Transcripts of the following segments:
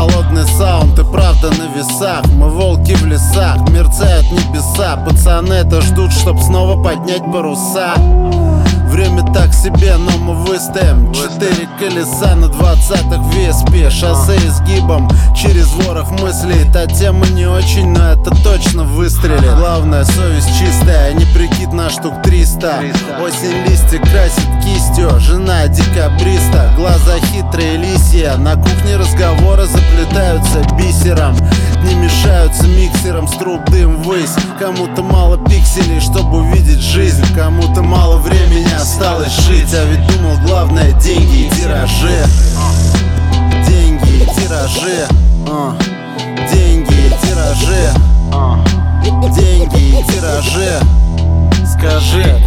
холодный саунд и правда на весах. Мы волки в лесах, мерцают небеса. Пацаны это ждут, чтоб снова поднять паруса. Время так себе, но мы выстоим. 4 колеса на 20-х в VSP. Шоссе изгибом через ворох мыслей. Та тема не очень, но это точно выстрелит. Главное, совесть чистая, не прикид на штук 300. Осень листья красит кистью, жена декабриста. Глаза хитрые лисья, на кухне разговоры заплетаются бисером. Дни мешаются миксером, с труб дым ввысь. Кому-то мало пикселей, чтобы увидеть жизнь. Кому-то мало времени осталось жить. А ведь думал, главное деньги и тиражи. Деньги и тиражи. Деньги и тиражи. Деньги и тиражи. Скажи,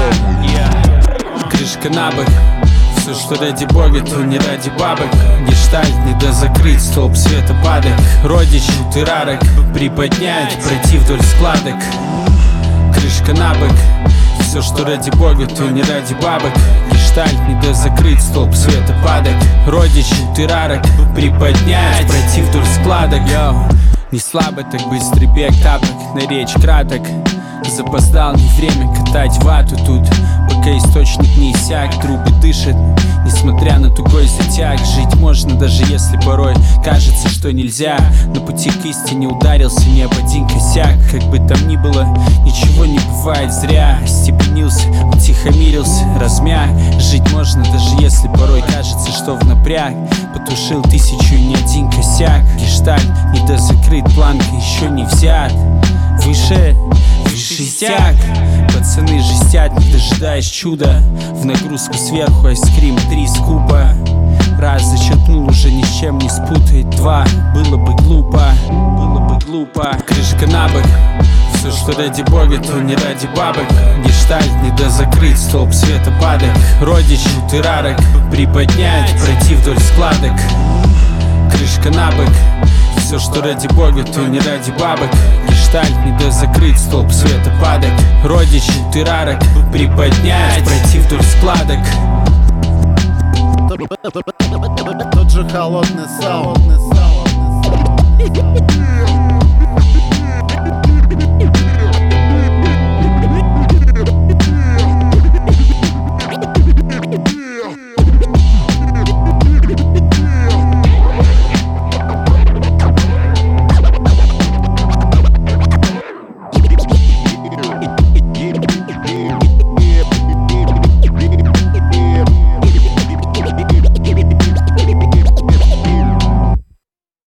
куда? Крышка на бок. Все, что ради Бога, то не ради бабок. Гештальт не до закрыть, столб света падок. Родич, ты рарок, приподнять, пройти вдоль складок. Крышка на бок. Все, что ради Бога, то не ради бабок. Гештальт не до закрыть, столб света падок. Родич, ты рарок, приподнять, пройти вдоль складок. Не слабо так быстрый бег тапок, на речь краток. Запоздал, не время катать вату тут. Пока источник не иссяк, трубы дышат, несмотря на тугой затяг. Жить можно, даже если порой кажется, что нельзя. На пути к истине ударился не об один косяк. Как бы там ни было, ничего не бывает зря. Остепенился, утихомирился, размяк. Жить можно, даже если порой кажется, что в напряг. Потушил 1000 и не один косяк. Гештальт не дозакрыт, планка еще не взят. Выше жестяк. Пацаны жестят, не дожидаясь чуда. В нагрузку сверху айскрим 3 скупа. Раз зачерпнул, уже ни с чем не спутает. 2, было бы глупо, было бы глупо. Крышка на бок. Все, что ради Бога, то не ради бабок. Гештальт не до закрыть, столб света падок. Родич, ты рарок, приподнять, пройти вдоль складок. Крышка на бок. Все, что ради Бога, то не ради бабок. Гештальт не до закрыть, столб света падок. Родич, ты рарок, приподнять, пройти вдоль складок. Тот же холодный саунд.